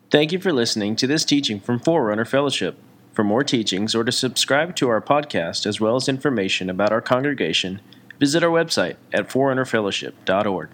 Thank you for listening to this teaching from Forerunner Fellowship. For more teachings or to subscribe to our podcast as well as information about our congregation, visit our website at forerunnerfellowship.org.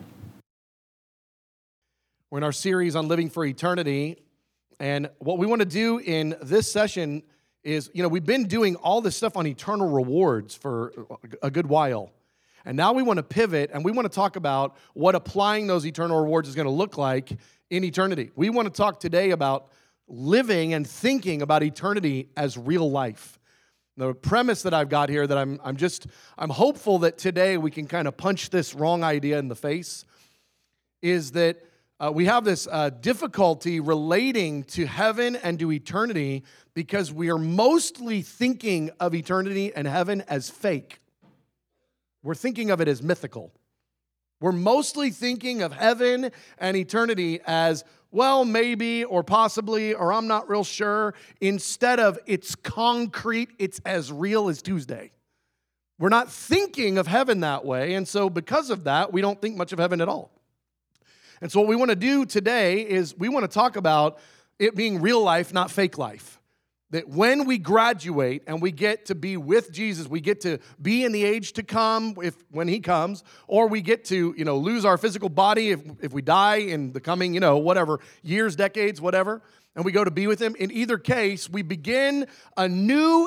We're in our series on living for eternity, and what we want to do in this session is, we've been doing all this stuff on eternal rewards for a good while, and now we want to pivot, and we want to talk about what applying those eternal rewards is going to look like in eternity. We want to talk today about living and thinking about eternity as real life. The premise that I've got here that I'm hopeful that today we can kind of punch this wrong idea in the face is that we have this difficulty relating to heaven and to eternity because we are mostly thinking of eternity and heaven as fake. We're thinking of it as mythical. We're mostly thinking of heaven and eternity as, well, maybe, or possibly, or I'm not real sure, instead of it's concrete, it's as real as Tuesday. We're not thinking of heaven that way, and so because of that, we don't think much of heaven at all. And so what we want to do today is we want to talk about it being real life, not fake life. That when we graduate and we get to be with Jesus, we get to be in the age to come when He comes, or we get to, lose our physical body if we die in the coming, whatever, years, decades, whatever, and we go to be with Him. In either case, we begin a new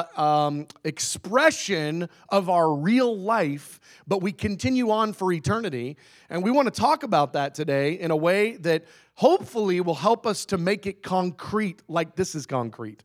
expression of our real life, but we continue on for eternity. And we want to talk about that today in a way that hopefully will help us to make it concrete, like this is concrete.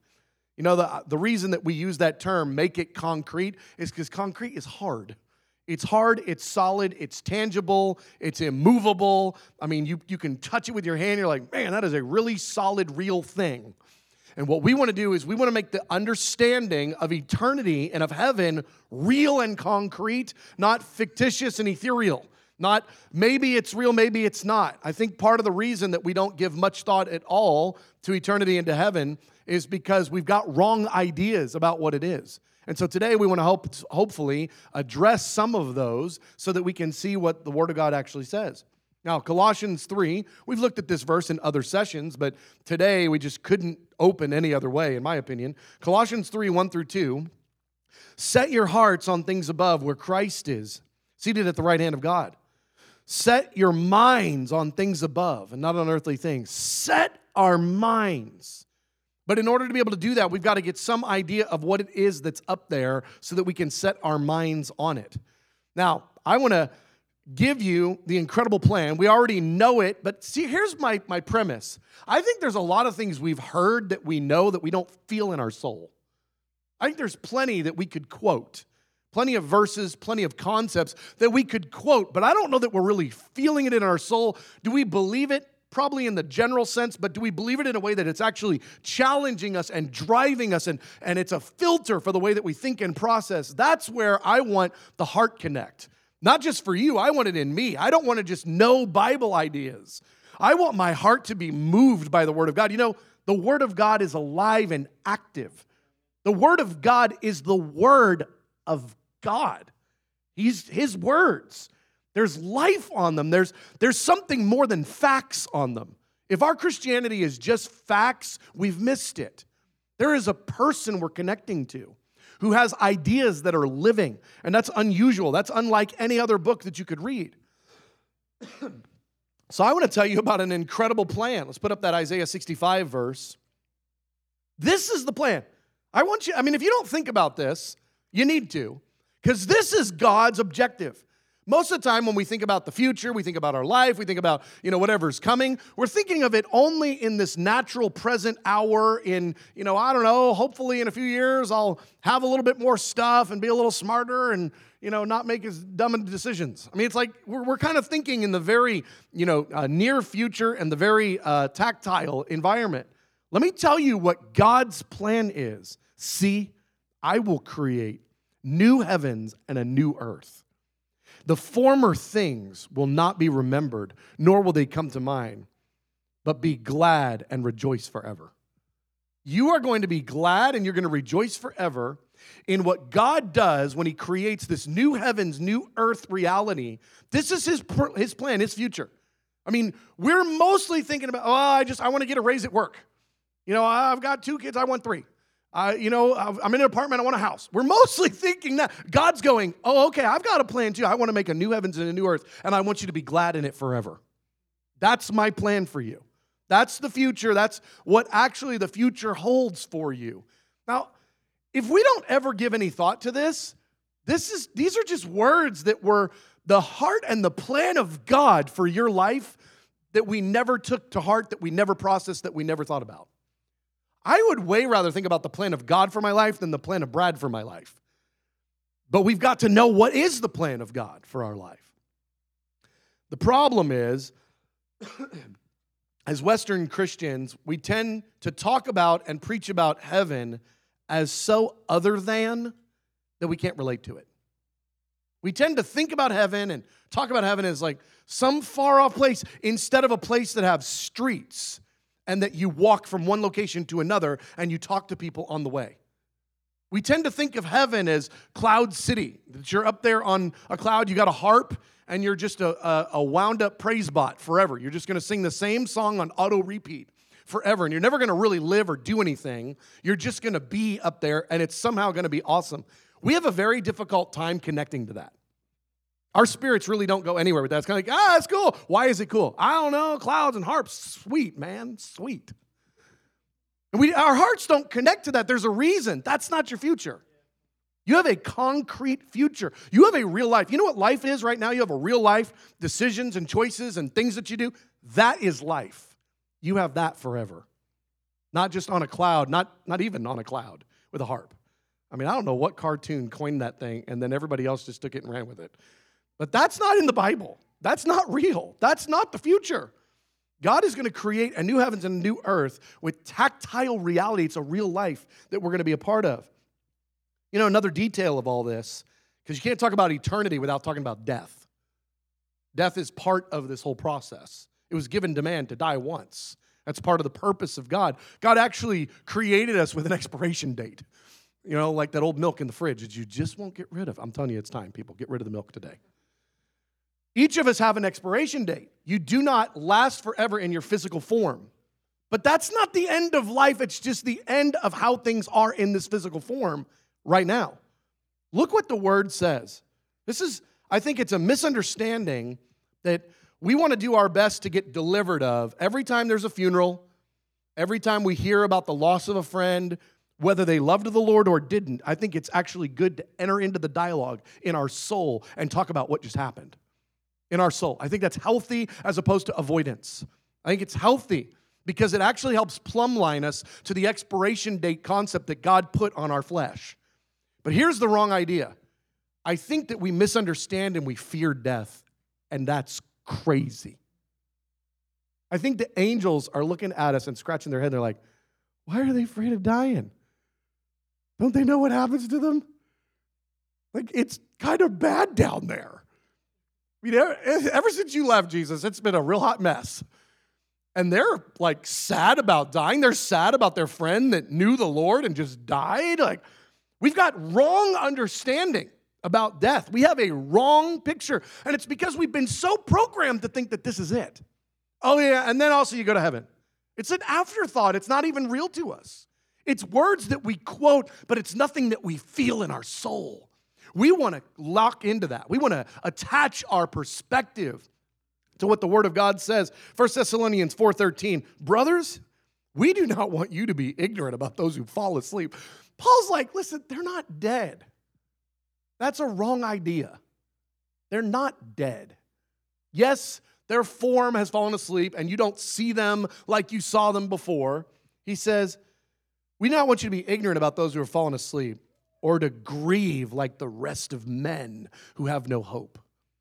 The reason that we use that term, make it concrete, is because concrete is hard. It's hard, it's solid, it's tangible, it's immovable. I mean, you can touch it with your hand, you're like, man, that is a really solid, real thing. And what we want to do is we want to make the understanding of eternity and of heaven real and concrete, not fictitious and ethereal. Not maybe it's real, maybe it's not. I think part of the reason that we don't give much thought at all to eternity and to heaven is because we've got wrong ideas about what it is. And so today we want to hopefully address some of those so that we can see what the Word of God actually says. Now, Colossians 3, we've looked at this verse in other sessions, but today we just couldn't open any other way, in my opinion. Colossians 3, 1 through 2, set your hearts on things above where Christ is, seated at the right hand of God. Set your minds on things above and not on earthly things. Set our minds. But in order to be able to do that, we've got to get some idea of what it is that's up there so that we can set our minds on it. Now, I want to give you the incredible plan. We already know it, but see, here's my premise. I think there's a lot of things we've heard that we know that we don't feel in our soul. I think there's plenty that we could quote. Plenty of verses, plenty of concepts that we could quote, but I don't know that we're really feeling it in our soul. Do we believe it? Probably in the general sense, but do we believe it in a way that it's actually challenging us and driving us and it's a filter for the way that we think and process? That's where I want the heart connect. Not just for you, I want it in me. I don't want to just know Bible ideas. I want my heart to be moved by the Word of God. The Word of God is alive and active. The Word of God is the Word of God. His words. There's life on them. There's something more than facts on them. If our Christianity is just facts, we've missed it. There is a person we're connecting to who has ideas that are living, and that's unusual. That's unlike any other book that you could read. So I want to tell you about an incredible plan. Let's put up that Isaiah 65 verse. This is the plan. If you don't think about this, you need to, because this is God's objective. Most of the time when we think about the future, we think about our life, we think about, whatever's coming, we're thinking of it only in this natural present hour in, hopefully in a few years I'll have a little bit more stuff and be a little smarter and, not make as dumb decisions. It's like we're kind of thinking in the very, near future and the very tactile environment. Let me tell you what God's plan is. See, I will create new heavens and a new earth. The former things will not be remembered, nor will they come to mind, but be glad and rejoice forever. You are going to be glad and you're going to rejoice forever in what God does when He creates this new heavens, new earth reality. This is His plan, His future. I mean, we're mostly thinking about, I want to get a raise at work. I've got 2 kids, I want 3. I'm in an apartment, I want a house. We're mostly thinking that. God's going, oh, okay, I've got a plan too. I want to make a new heavens and a new earth, and I want you to be glad in it forever. That's my plan for you. That's the future. That's what actually the future holds for you. Now, if we don't ever give any thought to this, these are just words that were the heart and the plan of God for your life that we never took to heart, that we never processed, that we never thought about. I would way rather think about the plan of God for my life than the plan of Brad for my life. But we've got to know what is the plan of God for our life. The problem is, as Western Christians, we tend to talk about and preach about heaven as so other than that we can't relate to it. We tend to think about heaven and talk about heaven as like some far off place instead of a place that has streets and that you walk from one location to another and you talk to people on the way. We tend to think of heaven as Cloud City, that you're up there on a cloud, you got a harp, and you're just a wound up praise bot forever. You're just going to sing the same song on auto repeat forever, and you're never going to really live or do anything. You're just going to be up there, and it's somehow going to be awesome. We have a very difficult time connecting to that. Our spirits really don't go anywhere with that. It's kind of like, it's cool. Why is it cool? I don't know. Clouds and harps, sweet, man, sweet. And our hearts don't connect to that. There's a reason. That's not your future. You have a concrete future. You have a real life. You know what life is right now? You have a real life, decisions and choices and things that you do. That is life. You have that forever. Not just on a cloud, not even on a cloud with a harp. I mean, I don't know what cartoon coined that thing, and then everybody else just took it and ran with it. But that's not in the Bible. That's not real. That's not the future. God is going to create a new heavens and a new earth with tactile reality. It's a real life that we're going to be a part of. You know, another detail of all this, because you can't talk about eternity without talking about death. Death is part of this whole process. It was given to man to die once. That's part of the purpose of God. God actually created us with an expiration date. You know, like that old milk in the fridge that you just won't get rid of. I'm telling you, it's time, people. Get rid of the milk today. Each of us have an expiration date. You do not last forever in your physical form. But that's not the end of life. It's just the end of how things are in this physical form right now. Look what the word says. I think it's a misunderstanding that we want to do our best to get delivered of. Every time there's a funeral, every time we hear about the loss of a friend, whether they loved the Lord or didn't, I think it's actually good to enter into the dialogue in our soul and talk about what just happened. In our soul. I think that's healthy as opposed to avoidance. I think it's healthy because it actually helps plumb line us to the expiration date concept that God put on our flesh. But here's the wrong idea. I think that we misunderstand and we fear death, and that's crazy. I think the angels are looking at us and scratching their head. They're like, why are they afraid of dying? Don't they know what happens to them? Like, it's kind of bad down there. I mean, ever since you left, Jesus, it's been a real hot mess. And they're like sad about dying. They're sad about their friend that knew the Lord and just died. Like, we've got wrong understanding about death. We have a wrong picture. And it's because we've been so programmed to think that this is it. Oh, yeah, and then also you go to heaven. It's an afterthought. It's not even real to us. It's words that we quote, but it's nothing that we feel in our soul. We want to lock into that. We want to attach our perspective to what the Word of God says. 1 Thessalonians 4:13, brothers, we do not want you to be ignorant about those who fall asleep. Paul's like, listen, they're not dead. That's a wrong idea. They're not dead. Yes, their form has fallen asleep, and you don't see them like you saw them before. He says, we do not want you to be ignorant about those who have fallen asleep, or to grieve like the rest of men who have no hope.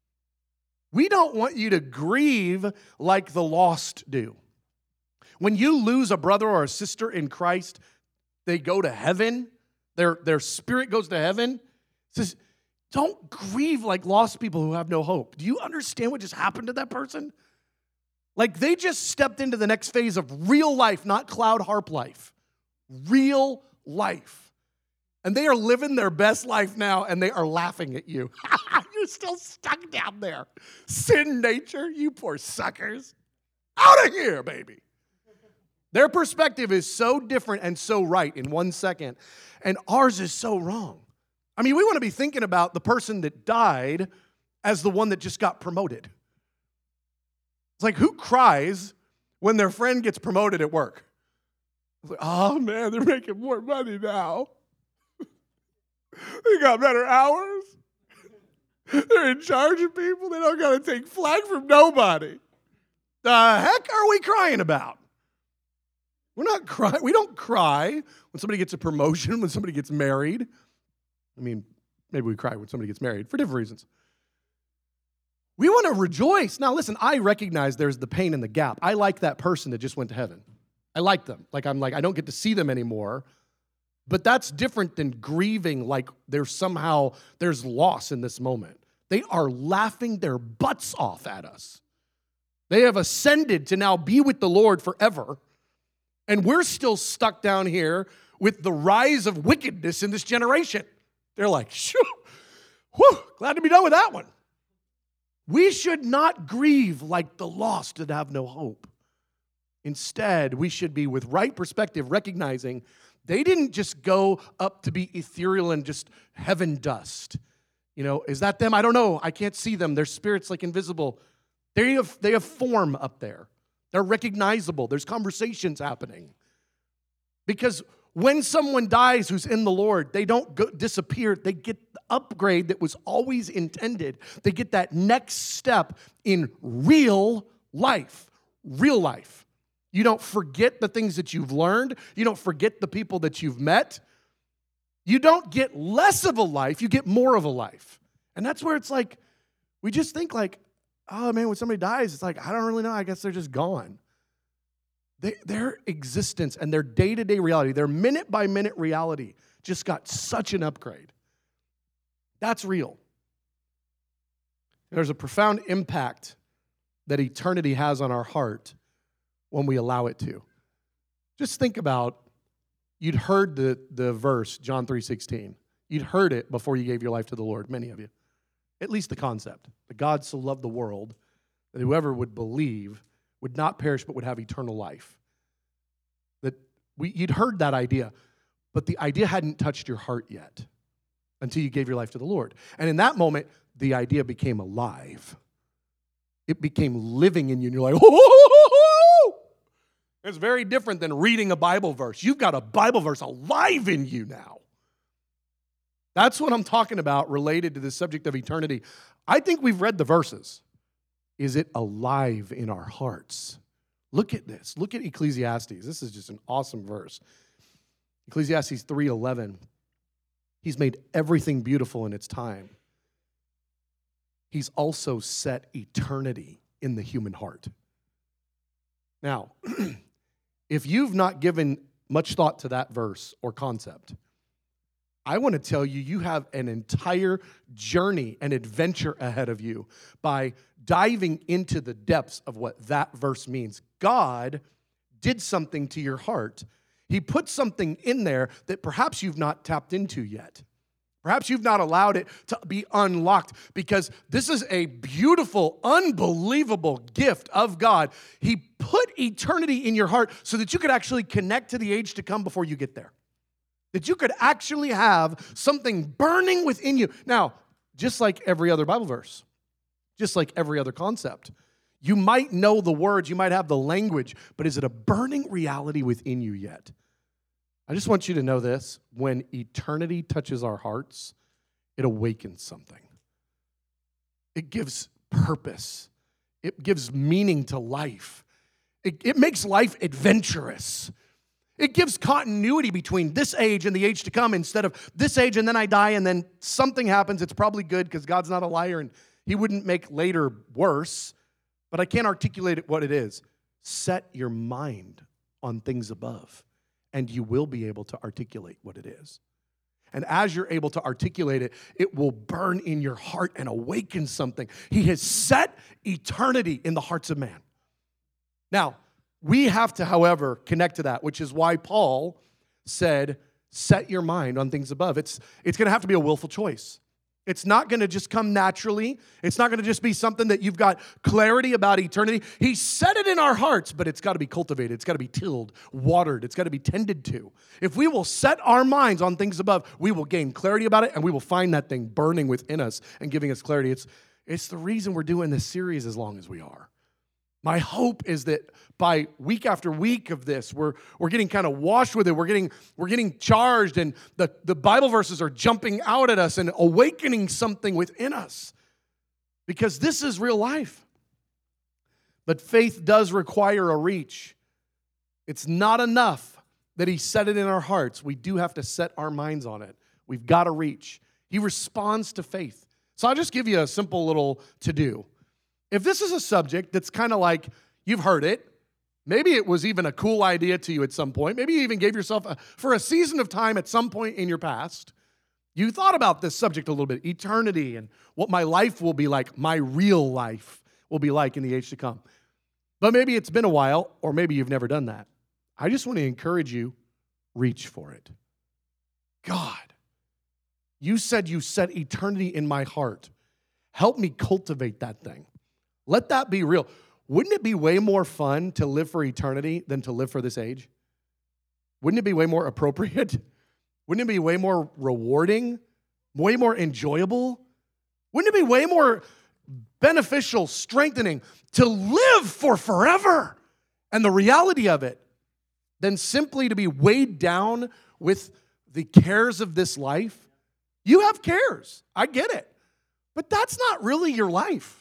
We don't want you to grieve like the lost do. When you lose a brother or a sister in Christ, they go to heaven. Their spirit goes to heaven. It says, don't grieve like lost people who have no hope. Do you understand what just happened to that person? Like they just stepped into the next phase of real life, not cloud harp life. Real life. And they are living their best life now, and they are laughing at you. You're still stuck down there. Sin nature, you poor suckers. Out of here, baby. Their perspective is so different and so right in 1 second, and ours is so wrong. I mean, we want to be thinking about the person that died as the one that just got promoted. It's like, who cries when their friend gets promoted at work? It's like, oh man, they're making more money now. They got better hours. They're in charge of people. They don't got to take flag from nobody. The heck are we crying about? We're not crying. We don't cry when somebody gets a promotion, when somebody gets married. I mean, maybe we cry when somebody gets married for different reasons. We want to rejoice. Now, listen, I recognize there's the pain and the gap. I like that person that just went to heaven. I like them. I don't get to see them anymore. But that's different than grieving like there's loss in this moment. They are laughing their butts off at us. They have ascended to now be with the Lord forever. And we're still stuck down here with the rise of wickedness in this generation. They're like, shoo, whew, glad to be done with that one. We should not grieve like the lost that have no hope. Instead, we should be with right perspective, recognizing they didn't just go up to be ethereal and just heaven dust. Is that them? I don't know. I can't see them. Their spirit's like invisible. They have form up there. They're recognizable. There's conversations happening. Because when someone dies who's in the Lord, they don't disappear. They get the upgrade that was always intended. They get that next step in real life. Real life. You don't forget the things that you've learned. You don't forget the people that you've met. You don't get less of a life. You get more of a life. And that's where it's like, we just think like, oh man, when somebody dies, it's like, I don't really know. I guess they're just gone. Their existence and their day-to-day reality, their minute-by-minute reality just got such an upgrade. That's real. There's a profound impact that eternity has on our heart when we allow it to. Just think about, you'd heard the verse, John 3:16. You'd heard it before you gave your life to the Lord, many of you. At least the concept, that God so loved the world that whoever would believe would not perish but would have eternal life. You'd heard that idea, but the idea hadn't touched your heart yet until you gave your life to the Lord. And in that moment, the idea became alive. It became living in you, and you're like, oh! It's very different than reading a Bible verse. You've got a Bible verse alive in you now. That's what I'm talking about related to the subject of eternity. I think we've read the verses. Is it alive in our hearts? Look at this. Look at Ecclesiastes. This is just an awesome verse. Ecclesiastes 3:11. He's made everything beautiful in its time. He's also set eternity in the human heart. Now, if you've not given much thought to that verse or concept, I want to tell you, you have an entire journey and adventure ahead of you by diving into the depths of what that verse means. God did something to your heart. He put something in there that perhaps you've not tapped into yet. Perhaps you've not allowed it to be unlocked, because this is a beautiful, unbelievable gift of God. He put eternity in your heart so that you could actually connect to the age to come before you get there. That you could actually have something burning within you. Now, just like every other Bible verse, just like every other concept, you might know the words, you might have the language, but is it a burning reality within you yet? I just want you to know this. When eternity touches our hearts, it awakens something. It gives purpose. It gives meaning to life. It makes life adventurous. It gives continuity between this age and the age to come, instead of this age and then I die and then something happens. It's probably good because God's not a liar and he wouldn't make later worse, but I can't articulate it what it is. Set your mind on things above, and you will be able to articulate what it is. And as you're able to articulate it, it will burn in your heart and awaken something. He has set eternity in the hearts of man. Now, we have to, however, connect to that, which is why Paul said, set your mind on things above. It's going to have to be a willful choice. It's not going to just come naturally. It's not going to just be something that you've got clarity about eternity. He set it in our hearts, but it's got to be cultivated. It's got to be tilled, watered. It's got to be tended to. If we will set our minds on things above, we will gain clarity about it, and we will find that thing burning within us and giving us clarity. It's the reason we're doing this series as long as we are. My hope is that by week after week of this, we're getting kind of washed with it. We're getting charged, and the Bible verses are jumping out at us and awakening something within us. Because this is real life. But faith does require a reach. It's not enough that he set it in our hearts. We do have to set our minds on it. We've got to reach. He responds to faith. So I'll just give you a simple little to-do. If this is a subject that's kind of like you've heard it, maybe it was even a cool idea to you at some point, maybe you even gave yourself for a season of time at some point in your past, you thought about this subject a little bit, eternity and what my life will be like, my real life will be like in the age to come. But maybe it's been a while, or maybe you've never done that. I just want to encourage you, reach for it. God, you said you set eternity in my heart. Help me cultivate that thing. Let that be real. Wouldn't it be way more fun to live for eternity than to live for this age? Wouldn't it be way more appropriate? Wouldn't it be way more rewarding? Way more enjoyable? Wouldn't it be way more beneficial, strengthening to live for forever and the reality of it than simply to be weighed down with the cares of this life? You have cares. I get it. But that's not really your life.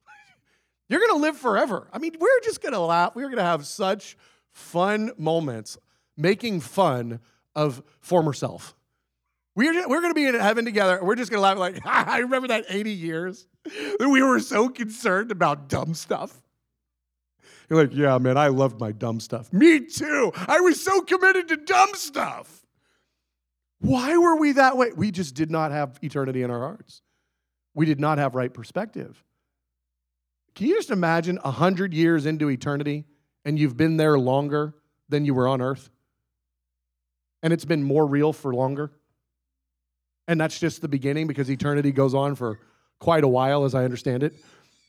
You're going to live forever. I mean, we're just going to laugh. We're going to have such fun moments making fun of former self. We're going to be in heaven together. We're just going to laugh like, I remember that 80 years that we were so concerned about dumb stuff. You're like, yeah, man, I loved my dumb stuff. Me too. I was so committed to dumb stuff. Why were we that way? We just did not have eternity in our hearts. We did not have right perspective. Can you just imagine 100 years into eternity and you've been there longer than you were on earth? And it's been more real for longer? And that's just the beginning because eternity goes on for quite a while, as I understand it.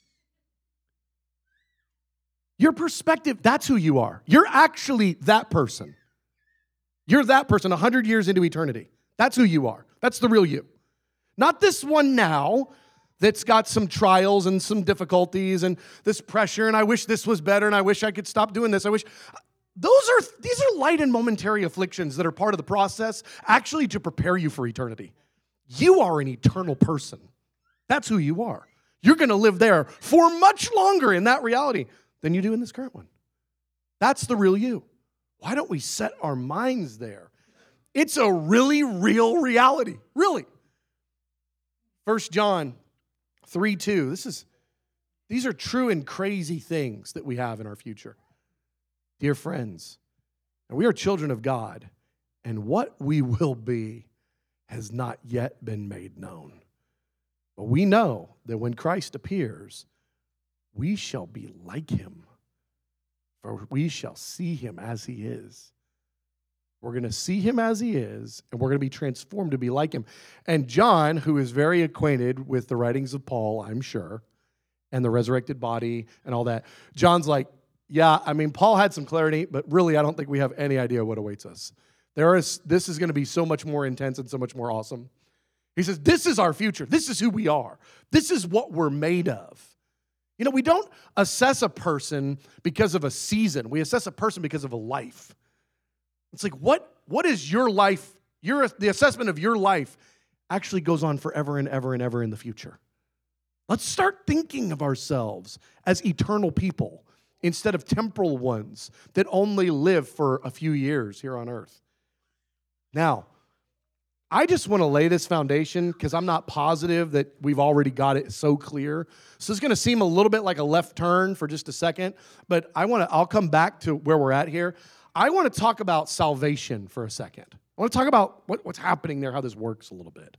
Your perspective, that's who you are. You're actually that person. You're that person 100 years into eternity. That's who you are. That's the real you. Not this one now that's got some trials and some difficulties and this pressure, and I wish this was better, and I wish I could stop doing this. These are light and momentary afflictions that are part of the process, actually to prepare you for eternity. You are an eternal person. That's who you are. You're going to live there for much longer in that reality than you do in this current one. That's the real you. Why don't we set our minds there? It's a really real reality, really. 1 John 3:2. These are true and crazy things that we have in our future. Dear friends, we are children of God, and what we will be has not yet been made known. But we know that when Christ appears, we shall be like him, for we shall see him as he is. We're going to see him as he is, and we're going to be transformed to be like him. And John, who is very acquainted with the writings of Paul, I'm sure, and the resurrected body and all that, John's like, yeah, I mean, Paul had some clarity, but really I don't think we have any idea what awaits us. This is going to be so much more intense and so much more awesome. He says, this is our future. This is who we are. This is what we're made of. You know, we don't assess a person because of a season. We assess a person because of a life. It's like, what is your life? The assessment of your life actually goes on forever and ever and ever in the future. Let's start thinking of ourselves as eternal people instead of temporal ones that only live for a few years here on earth. Now, I just want to lay this foundation because I'm not positive that we've already got it so clear. So it's going to seem a little bit like a left turn for just a second, but I'll come back to where we're at here. I want to talk about salvation for a second. I want to talk about what's happening there, how this works a little bit.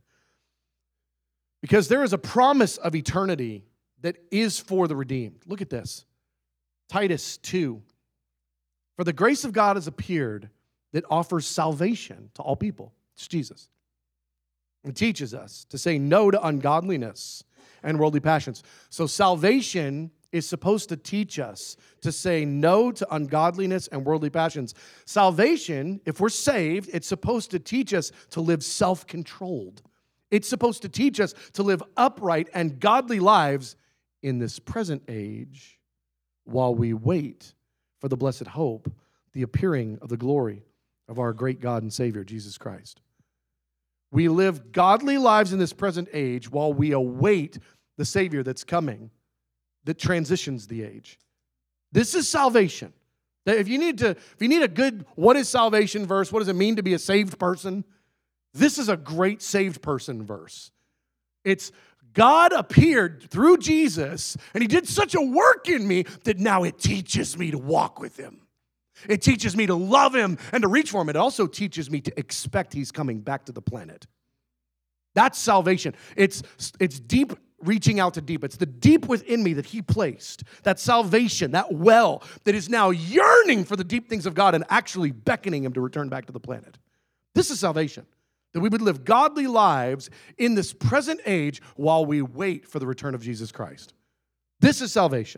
Because there is a promise of eternity that is for the redeemed. Look at this. Titus 2. For the grace of God has appeared that offers salvation to all people. It's Jesus. It teaches us to say no to ungodliness and worldly passions. So salvation is supposed to teach us to say no to ungodliness and worldly passions. Salvation, if we're saved, it's supposed to teach us to live self-controlled. It's supposed to teach us to live upright and godly lives in this present age while we wait for the blessed hope, the appearing of the glory of our great God and Savior, Jesus Christ. We live godly lives in this present age while we await the Savior that's coming, that transitions the age. This is salvation. If you need a good what is salvation verse, what does it mean to be a saved person? This is a great saved person verse. It's God appeared through Jesus, and he did such a work in me that now it teaches me to walk with him. It teaches me to love him and to reach for him. It also teaches me to expect he's coming back to the planet. That's salvation. It's deep, reaching out to deep. It's the deep within me that he placed. That salvation, that well that is now yearning for the deep things of God and actually beckoning him to return back to the planet. This is salvation. That we would live godly lives in this present age while we wait for the return of Jesus Christ. This is salvation.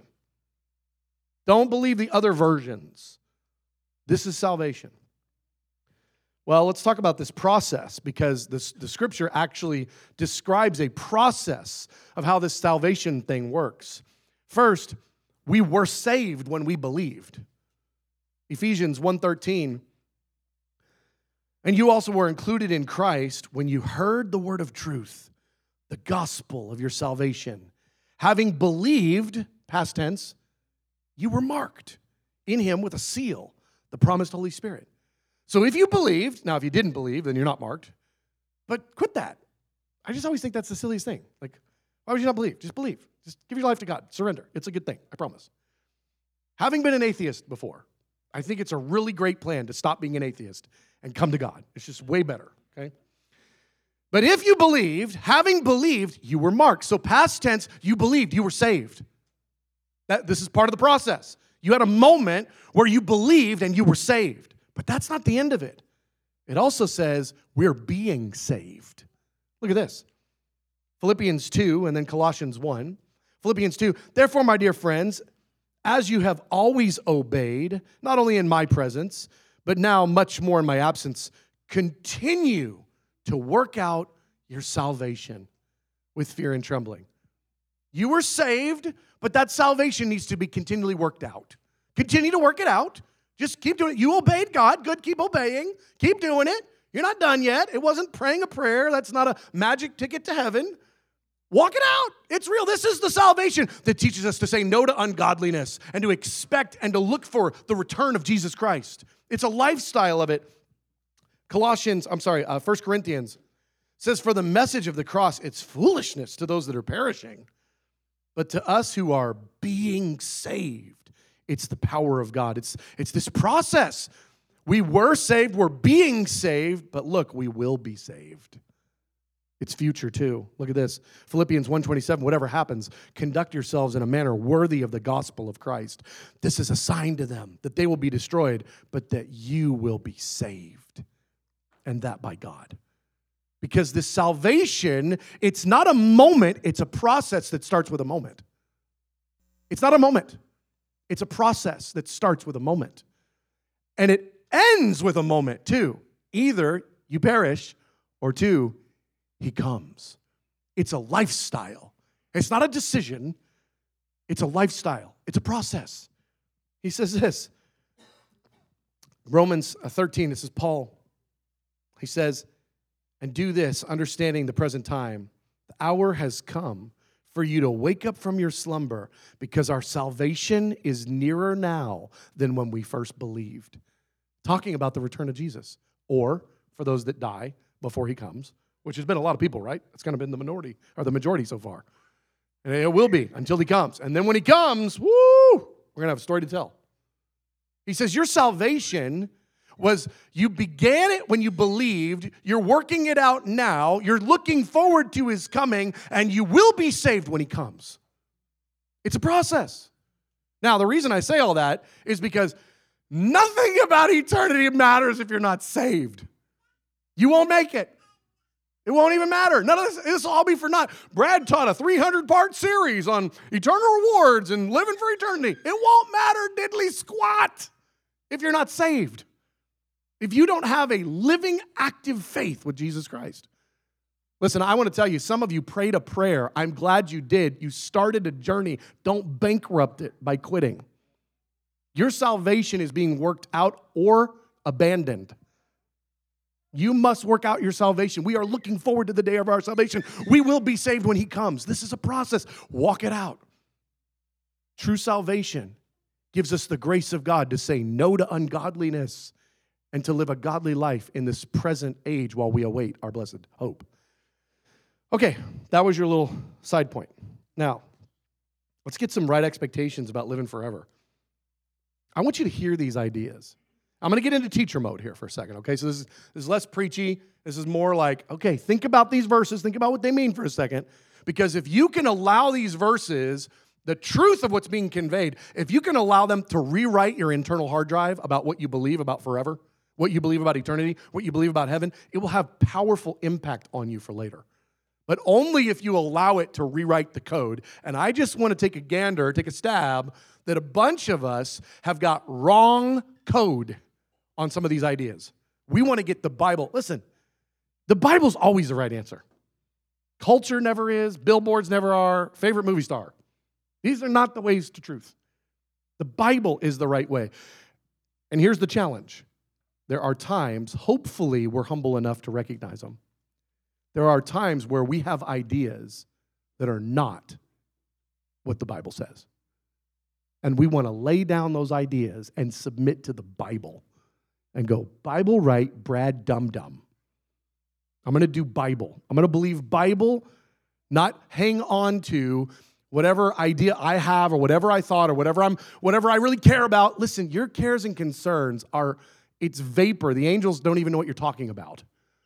Don't believe the other versions. This is salvation. Well, let's talk about this process because the scripture actually describes a process of how this salvation thing works. First, we were saved when we believed. Ephesians 1:13. And you also were included in Christ when you heard the word of truth, the gospel of your salvation. Having believed, past tense, you were marked in him with a seal, the promised Holy Spirit. So if you believed, now if you didn't believe, then you're not marked. But quit that. I just always think that's the silliest thing. Like, why would you not believe? Just believe. Just give your life to God. Surrender. It's a good thing, I promise. Having been an atheist before, I think it's a really great plan to stop being an atheist and come to God. It's just way better, okay? But if you believed, having believed, you were marked. So past tense, you believed, you were saved. This is part of the process. You had a moment where you believed and you were saved. But that's not the end of it. It also says we're being saved. Look at this. Philippians 2 and then Colossians 1. Philippians 2, therefore, my dear friends, as you have always obeyed, not only in my presence, but now much more in my absence, continue to work out your salvation with fear and trembling. You were saved, but that salvation needs to be continually worked out. Continue to work it out. Just keep doing it. You obeyed God. Good, keep obeying. Keep doing it. You're not done yet. It wasn't praying a prayer. That's not a magic ticket to heaven. Walk it out. It's real. This is the salvation that teaches us to say no to ungodliness and to expect and to look for the return of Jesus Christ. It's a lifestyle of it. 1 Corinthians says, for the message of the cross, it's foolishness to those that are perishing. But to us who are being saved, it's the power of God. It's this process. We were saved, we're being saved, but look, we will be saved. It's future too. Look at this. Philippians 1:27, whatever happens, conduct yourselves in a manner worthy of the gospel of Christ. This is a sign to them that they will be destroyed, but that you will be saved, and that by God. Because this salvation, it's not a moment, it's a process that starts with a moment. It's not a moment. It's a process that starts with a moment. And it ends with a moment too. Either you perish, or two, he comes. It's a lifestyle. It's not a decision. It's a lifestyle. It's a process. He says this. Romans 13, this is Paul. He says, and do this, understanding the present time. The hour has come for you to wake up from your slumber, because our salvation is nearer now than when we first believed. Talking about the return of Jesus. Or for those that die before he comes, which has been a lot of people, right? It's kind of been the minority, or the majority so far. And it will be until he comes. And then when he comes, woo, we're going to have a story to tell. He says, your salvation was, you began it when you believed, you're working it out now, you're looking forward to his coming, and you will be saved when he comes. It's a process. Now, the reason I say all that is because nothing about eternity matters if you're not saved. You won't make it. It won't even matter. None of this will all be for naught. Brad taught a 300-part series on eternal rewards and living for eternity. It won't matter diddly squat if you're not saved. If you don't have a living, active faith with Jesus Christ. Listen, I want to tell you, some of you prayed a prayer. I'm glad you did. You started a journey. Don't bankrupt it by quitting. Your salvation is being worked out or abandoned. You must work out your salvation. We are looking forward to the day of our salvation. We will be saved when he comes. This is a process. Walk it out. True salvation gives us the grace of God to say no to ungodliness and to live a godly life in this present age while we await our blessed hope. Okay, that was your little side point. Now, let's get some right expectations about living forever. I want you to hear these ideas. I'm going to get into teacher mode here for a second, okay? So this is less preachy. This is more like, okay, think about these verses. Think about what they mean for a second. Because if you can allow these verses, the truth of what's being conveyed, if you can allow them to rewrite your internal hard drive about what you believe about forever, what you believe about eternity, what you believe about heaven, it will have powerful impact on you for later. But only if you allow it to rewrite the code. And I just want to take a stab, that a bunch of us have got wrong code on some of these ideas. We want to get the Bible. Listen, the Bible's always the right answer. Culture never is. Billboards never are. Favorite movie star. These are not the ways to truth. The Bible is the right way. And here's the challenge. There are times, hopefully we're humble enough to recognize them. There are times where we have ideas that are not what the Bible says. And we want to lay down those ideas and submit to the Bible and go, Bible right, Brad dum-dum. I'm going to do Bible. I'm going to believe Bible, not hang on to whatever idea I have or whatever I thought or whatever I really care about. Listen, your cares and concerns it's vapor. The angels don't even know what you're talking about.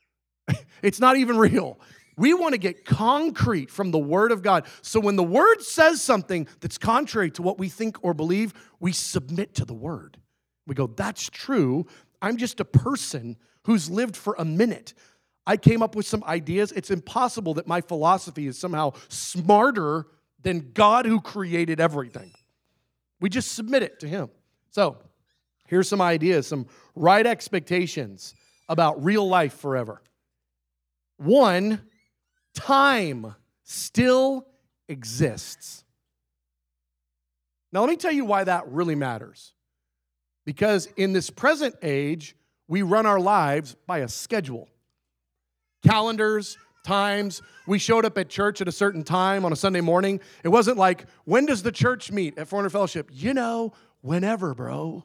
It's not even real. We want to get concrete from the Word of God. So when the Word says something that's contrary to what we think or believe, we submit to the Word. We go, that's true. I'm just a person who's lived for a minute. I came up with some ideas. It's impossible that my philosophy is somehow smarter than God who created everything. We just submit it to Him. So here's some ideas, some right expectations about real life forever. 1, time still exists. Now, let me tell you why that really matters. Because in this present age, we run our lives by a schedule. Calendars, times. We showed up at church at a certain time on a Sunday morning. It wasn't like, when does the church meet at 400 Fellowship? Whenever, bro.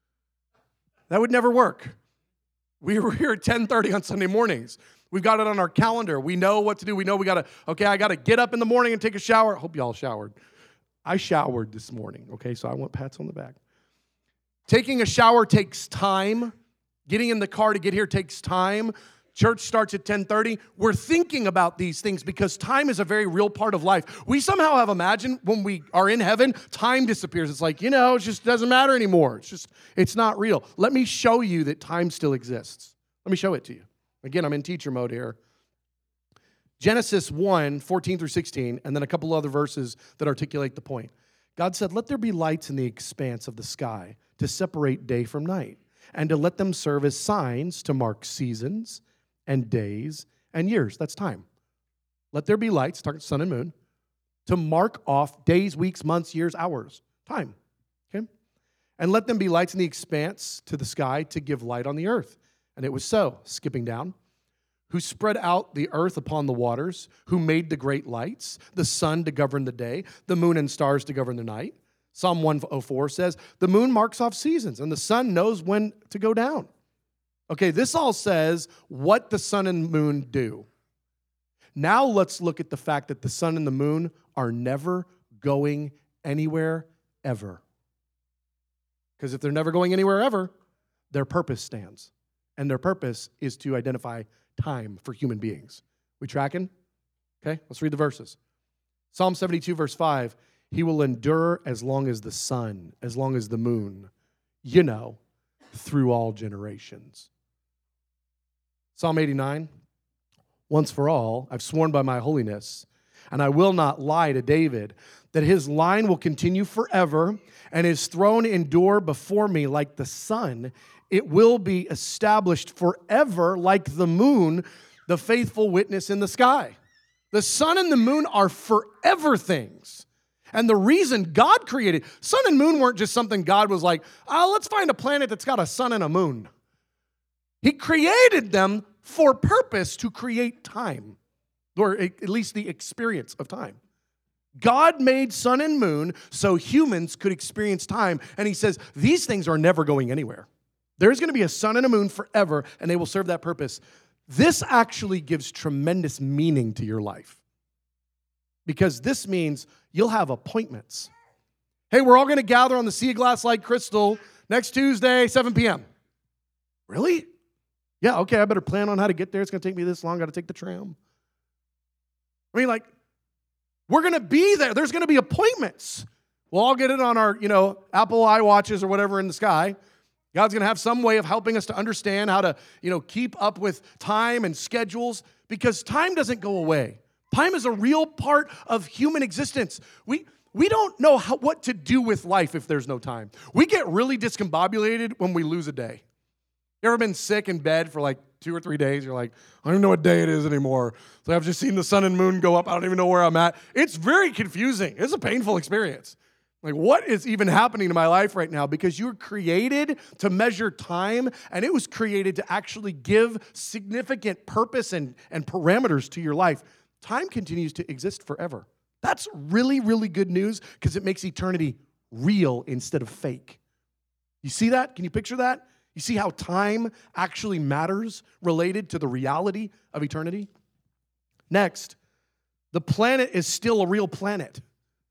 That would never work. We were here at 10:30 on Sunday mornings. We've got it on our calendar. We know what to do. We know I got to get up in the morning and take a shower. I hope y'all showered. I showered this morning, okay? So I want pats on the back. Taking a shower takes time. Getting in the car to get here takes time. Church starts at 10:30. We're thinking about these things because time is a very real part of life. We somehow have imagined when we are in heaven, time disappears. It's like, it just doesn't matter anymore. It's not real. Let me show you that time still exists. Let me show it to you. Again, I'm in teacher mode here. Genesis 1, 14 through 16, and then a couple other verses that articulate the point. God said, let there be lights in the expanse of the sky to separate day from night, and to let them serve as signs to mark seasons and days and years. That's time. Let there be lights, sun and moon, to mark off days, weeks, months, years, hours. Time. Okay? And let them be lights in the expanse to the sky to give light on the earth. And it was so, skipping down, who spread out the earth upon the waters, who made the great lights, the sun to govern the day, the moon and stars to govern the night. Psalm 104 says, the moon marks off seasons, and the sun knows when to go down. Okay, this all says what the sun and moon do. Now let's look at the fact that the sun and the moon are never going anywhere ever. Because if they're never going anywhere ever, their purpose stands. And their purpose is to identify time for human beings. We tracking? Okay, let's read the verses. Psalm 72, verse 5, he will endure as long as the sun, as long as the moon, through all generations. Psalm 89, once for all. I've sworn by my holiness, and I will not lie to David, that his line will continue forever, and his throne endure before me like the sun. It will be established forever like the moon, the faithful witness in the sky. The sun and the moon are forever things. And the reason God created, sun and moon weren't just something God was like, let's find a planet that's got a sun and a moon. He created them for purpose to create time, or at least the experience of time. God made sun and moon so humans could experience time. And he says, these things are never going anywhere. There's going to be a sun and a moon forever, and they will serve that purpose. This actually gives tremendous meaning to your life, because this means you'll have appointments. Hey, we're all going to gather on the Sea of Glass Lake Crystal next Tuesday, 7 p.m. Really? Yeah, okay, I better plan on how to get there. It's going to take me this long. Got to take the tram. I mean, we're going to be there. There's going to be appointments. We'll all get it on our, Apple iWatches or whatever in the sky. God's going to have some way of helping us to understand how to, keep up with time and schedules, because time doesn't go away. Time is a real part of human existence. We don't know what to do with life if there's no time. We get really discombobulated when we lose a day. You ever been sick in bed for 2 or 3 days? You're like, I don't even know what day it is anymore. So I've just seen the sun and moon go up. I don't even know where I'm at. It's very confusing. It's a painful experience. What is even happening to my life right now? Because you were created to measure time, and it was created to actually give significant purpose and parameters to your life. Time continues to exist forever. That's really, really good news, because it makes eternity real instead of fake. You see that? Can you picture that? You see how time actually matters related to the reality of eternity? Next, the planet is still a real planet.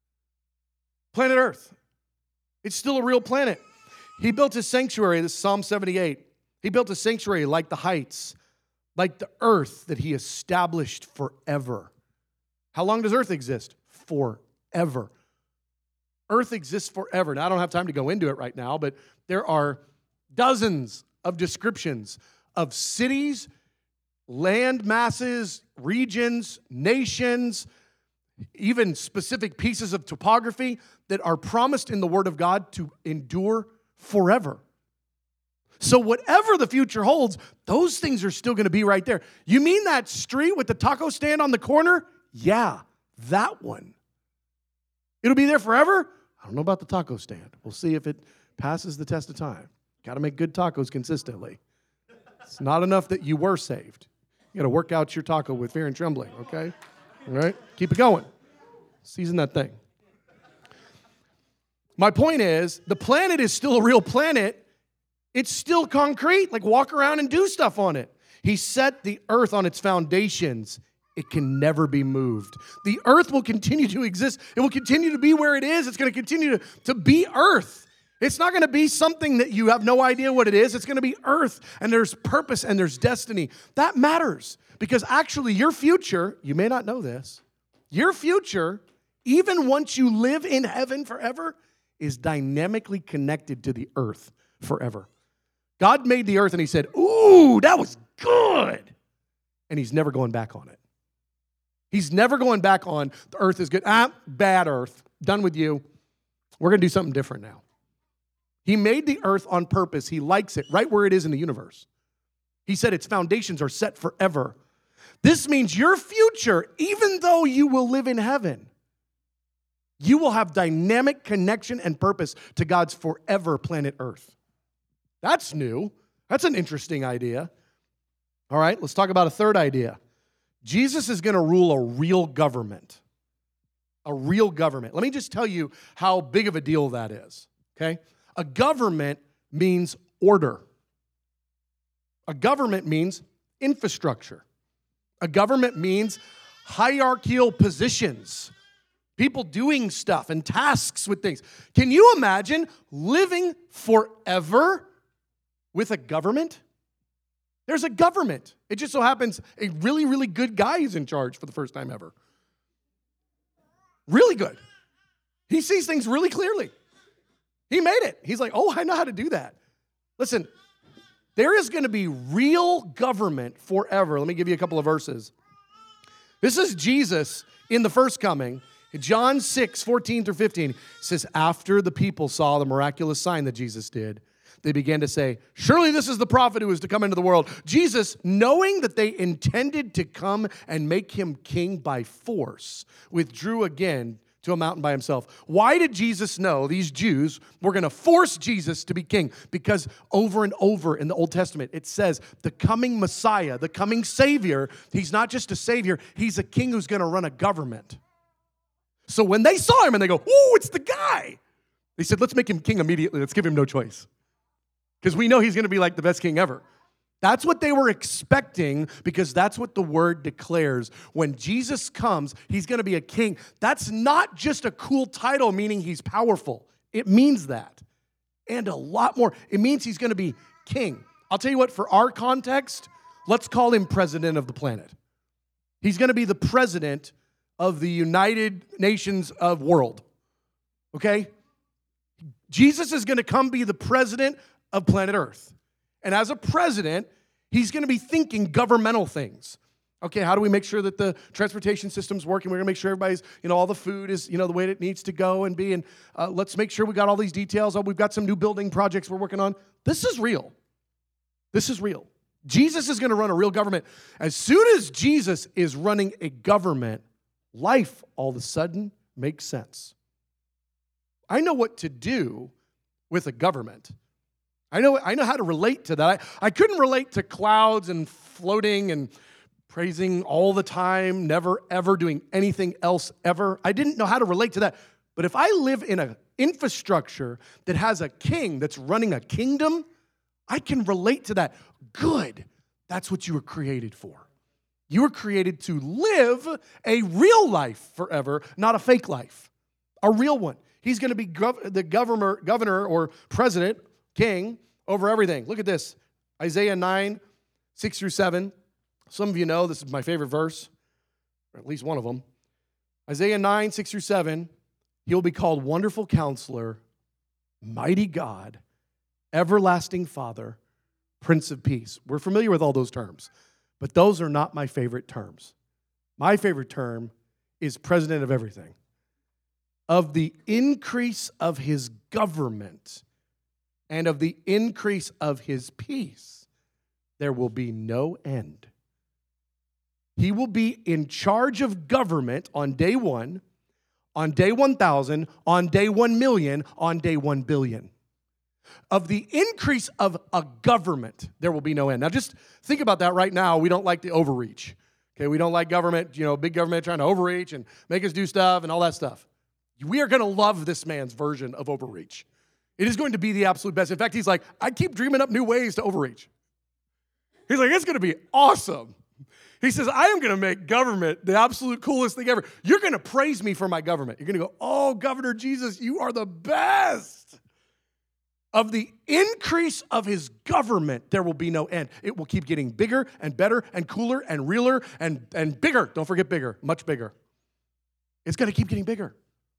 Planet Earth. It's still a real planet. He built a sanctuary, this is Psalm 78. He built a sanctuary like the heights, like the earth that he established forever. How long does earth exist? Forever. Earth exists forever. Now, I don't have time to go into it right now, but there are dozens of descriptions of cities, land masses, regions, nations, even specific pieces of topography that are promised in the Word of God to endure forever. So whatever the future holds, those things are still going to be right there. You mean that street with the taco stand on the corner? Yeah, that one. It'll be there forever? I don't know about the taco stand. We'll see if it passes the test of time. Got to make good tacos consistently. It's not enough that you were saved. You got to work out your taco with fear and trembling, okay? All right? Keep it going. Season that thing. My point is, the planet is still a real planet. It's still concrete. Walk around and do stuff on it. He set the earth on its foundations. It can never be moved. The earth will continue to exist. It will continue to be where it is. It's going to continue to be earth. It's not going to be something that you have no idea what it is. It's going to be earth, and there's purpose and there's destiny. That matters, because actually your future, you may not know this, your future, even once you live in heaven forever, is dynamically connected to the earth forever. God made the earth and he said, ooh, that was good. And he's never going back on it. He's never going back on the earth is good. Bad earth. Done with you. We're going to do something different now. He made the earth on purpose. He likes it right where it is in the universe. He said its foundations are set forever. This means your future, even though you will live in heaven, you will have dynamic connection and purpose to God's forever planet Earth. That's new. That's an interesting idea. All right, let's talk about a third idea. Jesus is going to rule a real government. A real government. Let me just tell you how big of a deal that is, okay? A government means order. A government means infrastructure. A government means hierarchical positions. People doing stuff and tasks with things. Can you imagine living forever with a government? There's a government. It just so happens a really, really good guy is in charge for the first time ever. Really good. He sees things really clearly. He made it. He's like, oh, I know how to do that. Listen, there is going to be real government forever. Let me give you a couple of verses. This is Jesus in the first coming. John 6:14-15 says, after the people saw the miraculous sign that Jesus did, they began to say, surely this is the prophet who is to come into the world. Jesus, knowing that they intended to come and make him king by force, withdrew again to a mountain by himself. Why did Jesus know these Jews were going to force Jesus to be king? Because over and over in the Old Testament, it says the coming Messiah, the coming Savior, he's not just a Savior, he's a king who's going to run a government. So when they saw him and they go, ooh, it's the guy, they said, let's make him king immediately. Let's give him no choice. Because we know he's going to be like the best king ever. That's what they were expecting, because that's what the word declares. When Jesus comes, he's going to be a king. That's not just a cool title meaning he's powerful. It means that. And a lot more. It means he's going to be king. I'll tell you what, for our context, let's call him president of the planet. He's going to be the president of the United Nations of world. Okay? Jesus is going to come be the president of planet Earth. And as a president, he's going to be thinking governmental things. Okay, how do we make sure that the transportation system's working? We're going to make sure everybody's, all the food is, the way it needs to go and be. And let's make sure we got all these details. Oh, we've got some new building projects we're working on. This is real. This is real. Jesus is going to run a real government. As soon as Jesus is running a government, life all of a sudden makes sense. I know what to do with a government. I know how to relate to that. I couldn't relate to clouds and floating and praising all the time, never, ever doing anything else ever. I didn't know how to relate to that. But if I live in an infrastructure that has a king that's running a kingdom, I can relate to that. Good. That's what you were created for. You were created to live a real life forever, not a fake life. A real one. He's going to be the governor or president, king, over everything. Look at this. Isaiah 9, 6-7. Some of you know this is my favorite verse, or at least one of them. Isaiah 9, 6-7. He'll be called Wonderful Counselor, Mighty God, Everlasting Father, Prince of Peace. We're familiar with all those terms, but those are not my favorite terms. My favorite term is President of everything. Of the increase of his government and of the increase of his peace, there will be no end. He will be in charge of government on day 1, on day 1,000, on day 1,000,000, on day 1,000,000,000. Of the increase of a government, there will be no end. Now just think about that right now. We don't like the overreach. Okay, we don't like government, big government trying to overreach and make us do stuff and all that stuff. We are going to love this man's version of overreach. It is going to be the absolute best. In fact, he's like, I keep dreaming up new ways to overreach. He's like, it's going to be awesome. He says, I am going to make government the absolute coolest thing ever. You're going to praise me for my government. You're going to go, oh, Governor Jesus, you are the best. Of the increase of his government, there will be no end. It will keep getting bigger and better and cooler and realer and bigger. Don't forget bigger, much bigger. It's going to keep getting bigger.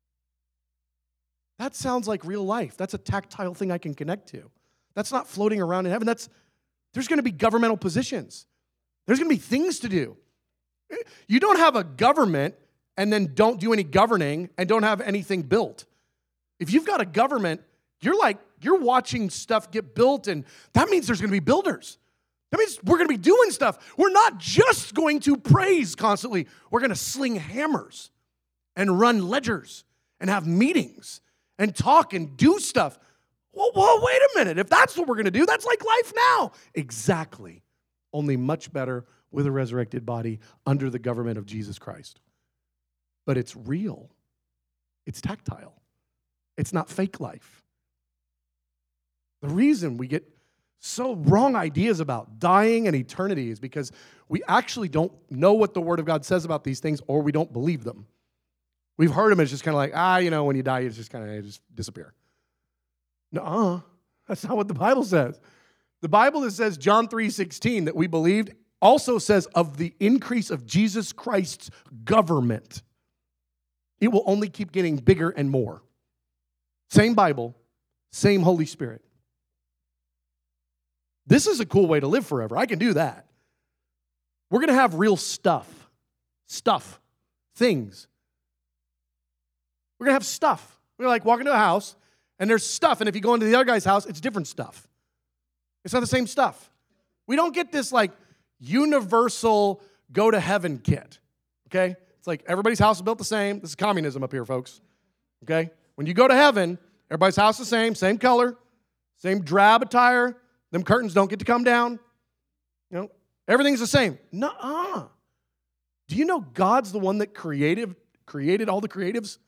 That sounds like real life. That's a tactile thing I can connect to. That's not floating around in heaven. There's going to be governmental positions. There's going to be things to do. You don't have a government and then don't do any governing and don't have anything built. If you've got a government, you're watching stuff get built, and that means there's going to be builders. That means we're going to be doing stuff. We're not just going to praise constantly. We're going to sling hammers and run ledgers and have meetings and talk and do stuff. Well, wait a minute. If that's what we're going to do, that's like life now. Exactly. Only much better with a resurrected body under the government of Jesus Christ. But it's real. It's tactile. It's not fake life. The reason we get so wrong ideas about dying and eternity is because we actually don't know what the Word of God says about these things, or we don't believe them. We've heard them as just kind of like, when you die, you just kind of just disappear. No, that's not what the Bible says. The Bible that says, John 3:16, that we believed, also says of the increase of Jesus Christ's government. It will only keep getting bigger and more. Same Bible, same Holy Spirit. This is a cool way to live forever. I can do that. We're going to have real stuff. Stuff. Things. We're going to have stuff. We're like walk into a house, and there's stuff. And if you go into the other guy's house, it's different stuff. It's not the same stuff. We don't get this like universal go to heaven kit. Okay? It's like everybody's house is built the same. This is communism up here, folks. Okay? When you go to heaven, everybody's house is the same color, same drab attire. Them curtains don't get to come down. You know, everything's the same. Nuh-uh. Do you know God's the one that created all the creatives?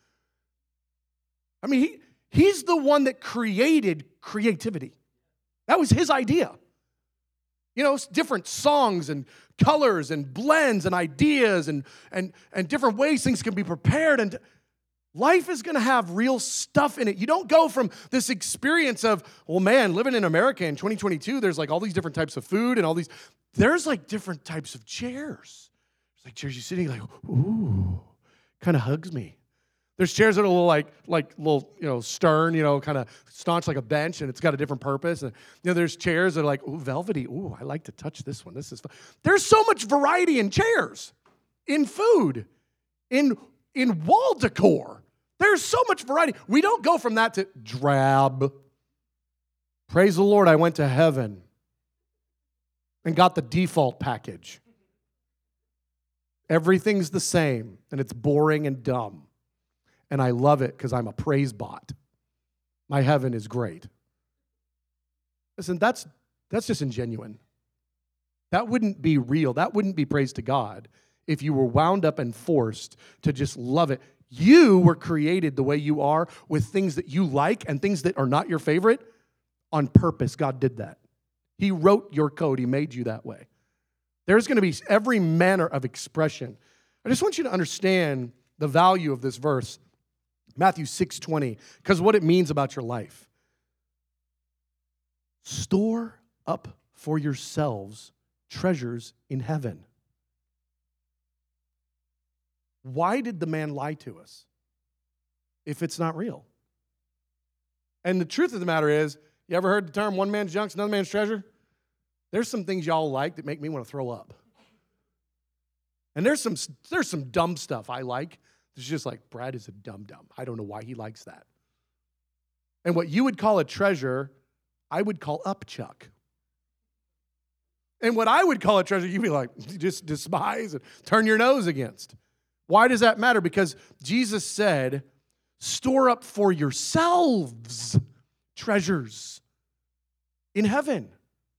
I mean, he's the one that created creativity. That was his idea. You know, different songs and colors and blends and ideas and different ways things can be prepared. And life is going to have real stuff in it. You don't go from this experience of, well, man, living in America in 2022, there's like all these different types of food and all these. There's like different types of chairs. There's like chairs you sit in, like, ooh, kind of hugs me. There's chairs that are a little like little, stern, kind of staunch like a bench, and it's got a different purpose. And, there's chairs that are like, ooh, velvety. Ooh, I like to touch this one. This is fun. There's so much variety in chairs, in food, in wall decor. There's so much variety. We don't go from that to drab. Praise the Lord, I went to heaven and got the default package. Everything's the same, and it's boring and dumb. And I love it because I'm a praise bot. My heaven is great. Listen, that's just ingenuine. That wouldn't be real. That wouldn't be praise to God if you were wound up and forced to just love it. You were created the way you are with things that you like and things that are not your favorite on purpose. God did that. He wrote your code. He made you that way. There's going to be every manner of expression. I just want you to understand the value of this verse. Matthew 6:20, because what it means about your life. Store up for yourselves treasures in heaven. Why did the man lie to us if it's not real? And the truth of the matter is, you ever heard the term one man's junk's another man's treasure? There's some things y'all like that make me want to throw up. And there's some dumb stuff I like. It's just like, Brad is a dum-dum. I don't know why he likes that. And what you would call a treasure, I would call upchuck. And what I would call a treasure, you'd be like, just despise and turn your nose against. Why does that matter? Because Jesus said, store up for yourselves treasures in heaven,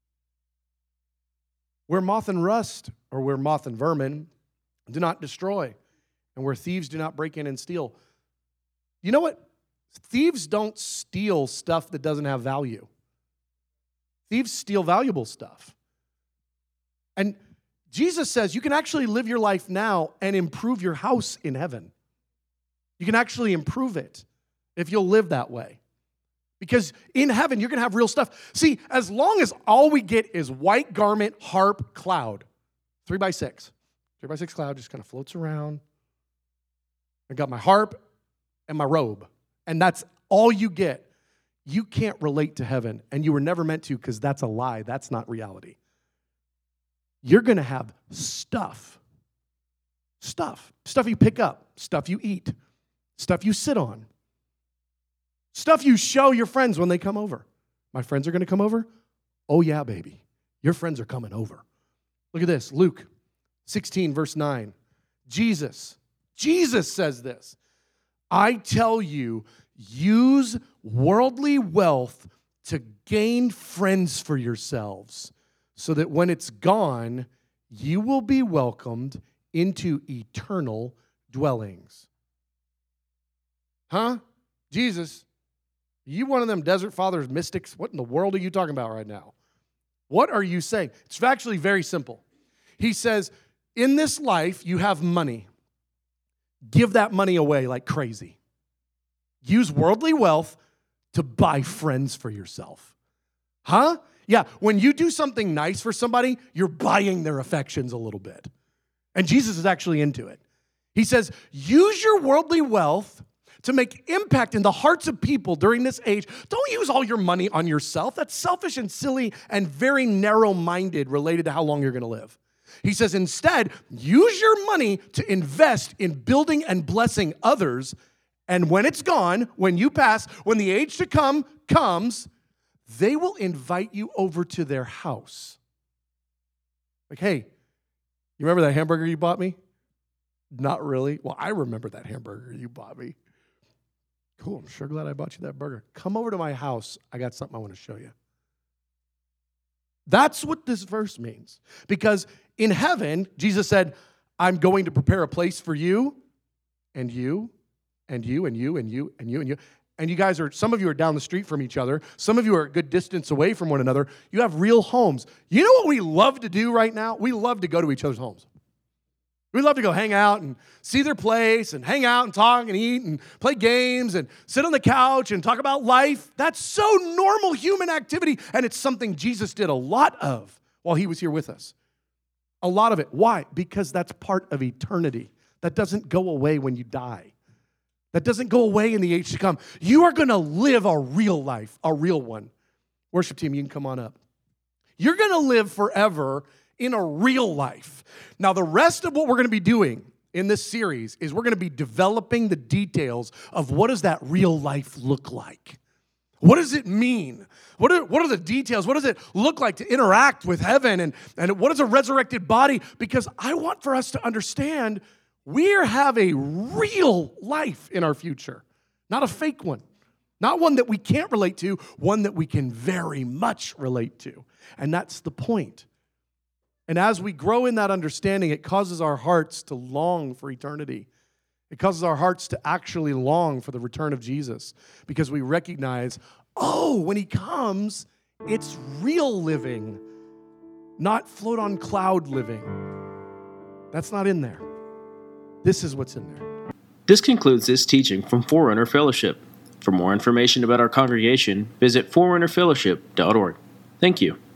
where moth and rust, or where moth and vermin do not destroy, and where thieves do not break in and steal. You know what? Thieves don't steal stuff that doesn't have value. Thieves steal valuable stuff. And Jesus says you can actually live your life now and improve your house in heaven. You can actually improve it if you'll live that way. Because in heaven, you're going to have real stuff. See, as long as all we get is white garment, harp, cloud, 3x6. 3x6 cloud just kind of floats around. I got my harp and my robe, and that's all you get. You can't relate to heaven, and you were never meant to because that's a lie. That's not reality. You're going to have stuff. Stuff you pick up, stuff you eat, stuff you sit on, stuff you show your friends when they come over. My friends are going to come over? Oh, yeah, baby. Your friends are coming over. Look at this, Luke 16, verse 9. Jesus says this. I tell you, use worldly wealth to gain friends for yourselves, so that when it's gone, you will be welcomed into eternal dwellings. Huh? Jesus, are you one of them Desert Fathers mystics? What in the world are you talking about right now? What are you saying? It's actually very simple. He says, in this life, you have money. Give that money away like crazy. Use worldly wealth to buy friends for yourself. Huh? Yeah, when you do something nice for somebody, you're buying their affections a little bit. And Jesus is actually into it. He says, use your worldly wealth to make impact in the hearts of people during this age. Don't use all your money on yourself. That's selfish and silly and very narrow-minded related to how long you're going to live. He says, instead, use your money to invest in building and blessing others. And when it's gone, when you pass, when the age to come comes, they will invite you over to their house. Like, hey, you remember that hamburger you bought me? Not really. Well, I remember that hamburger you bought me. Cool, I'm sure glad I bought you that burger. Come over to my house. I got something I want to show you. That's what this verse means. Because in heaven, Jesus said, I'm going to prepare a place for you, and you, and you, and you, and you, and you, and you. And you guys some of you are down the street from each other. Some of you are a good distance away from one another. You have real homes. You know what we love to do right now? We love to go to each other's homes. We love to go hang out and see their place and hang out and talk and eat and play games and sit on the couch and talk about life. That's so normal human activity, and it's something Jesus did a lot of while he was here with us. A lot of it. Why? Because that's part of eternity. That doesn't go away when you die. That doesn't go away in the age to come. You are going to live a real life, a real one. Worship team, you can come on up. You're going to live forever in a real life. Now, the rest of what we're going to be doing in this series is we're going to be developing the details of what does that real life look like? What does it mean? What are the details? What does it look like to interact with heaven? And what is a resurrected body? Because I want for us to understand we have a real life in our future, not a fake one. Not one that we can't relate to, one that we can very much relate to. And that's the point. And as we grow in that understanding, it causes our hearts to long for eternity. It causes our hearts to actually long for the return of Jesus because we recognize, when he comes, it's real living, not float on cloud living. That's not in there. This is what's in there. This concludes this teaching from Forerunner Fellowship. For more information about our congregation, visit forerunnerfellowship.org. Thank you.